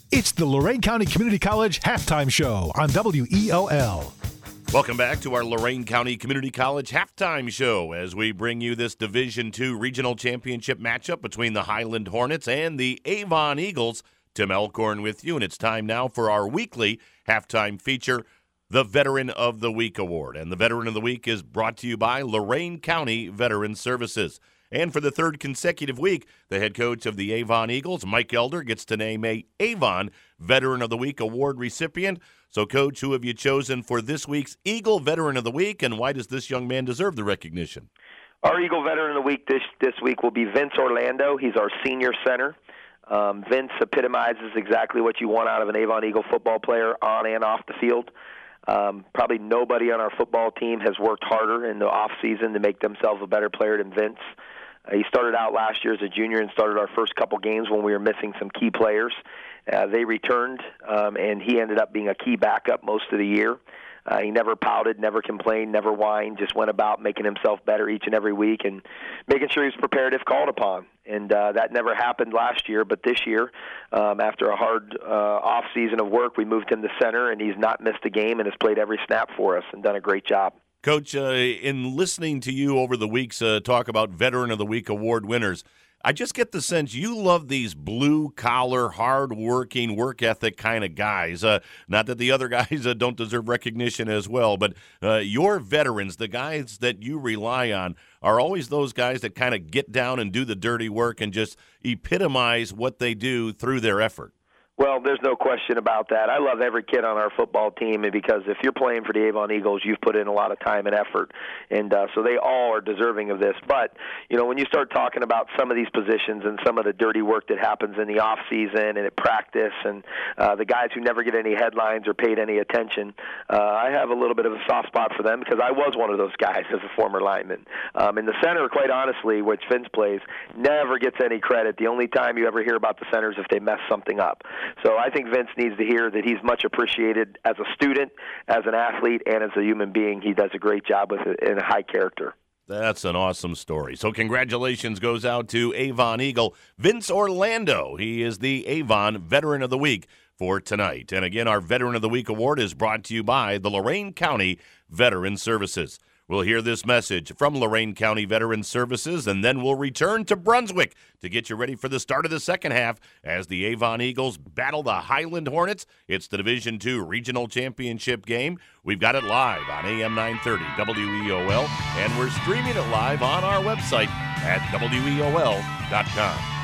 It's the Lorain County Community College Halftime Show on WEOL. Welcome back to our Lorain County Community College Halftime Show as we bring you this Division II Regional Championship matchup between the Highland Hornets and the Avon Eagles. Tim Elkhorn with you, and it's time now for our weekly halftime feature, the Veteran of the Week Award. And the Veteran of the Week is brought to you by Lorain County Veteran Services. And for the third consecutive week, the head coach of the Avon Eagles, Mike Elder, gets to name a Avon Veteran of the Week Award recipient. So, Coach, who have you chosen for this week's Eagle Veteran of the Week, and why does this young man deserve the recognition? Our Eagle Veteran of the Week this week will be Vince Orlando. He's our senior center. Vince epitomizes exactly what you want out of an Avon Eagle football player on and off the field. Probably nobody on our football team has worked harder in the off season to make themselves a better player than Vince. He started out last year as a junior and started our first couple games when we were missing some key players. They returned, and he ended up being a key backup most of the year. He never pouted, never complained, never whined, just went about making himself better each and every week and making sure he was prepared if called upon. And that never happened last year, but this year, after a hard off season of work, we moved him to center, and he's not missed a game and has played every snap for us and done a great job. Coach, in listening to you over the weeks talk about Veteran of the Week award winners, I just get the sense you love these blue-collar, hard-working, work ethic kind of guys. Not that the other guys don't deserve recognition as well, but your veterans, the guys that you rely on, are always those guys that kind of get down and do the dirty work and just epitomize what they do through their effort. Well, there's no question about that. I love every kid on our football team, and because if you're playing for the Avon Eagles, you've put in a lot of time and effort, and so they all are deserving of this. But, you know, when you start talking about some of these positions and some of the dirty work that happens in the off season and at practice and the guys who never get any headlines or paid any attention, I have a little bit of a soft spot for them because I was one of those guys as a former lineman. And the center, quite honestly, which Vince plays, never gets any credit. The only time you ever hear about the center is if they mess something up. So I think Vince needs to hear that he's much appreciated as a student, as an athlete, and as a human being. He does a great job with it in a high character. That's an awesome story. So congratulations goes out to Avon Eagle, Vince Orlando. He is the Avon Veteran of the Week for tonight. And again, our Veteran of the Week award is brought to you by the Lorain County Veteran Services. We'll hear this message from Lorain County Veteran Services, and then we'll return to Brunswick to get you ready for the start of the second half as the Avon Eagles battle the Highland Hornets. It's the Division II Regional Championship game. We've got it live on AM 930 WEOL, and we're streaming it live on our website at WEOL.com.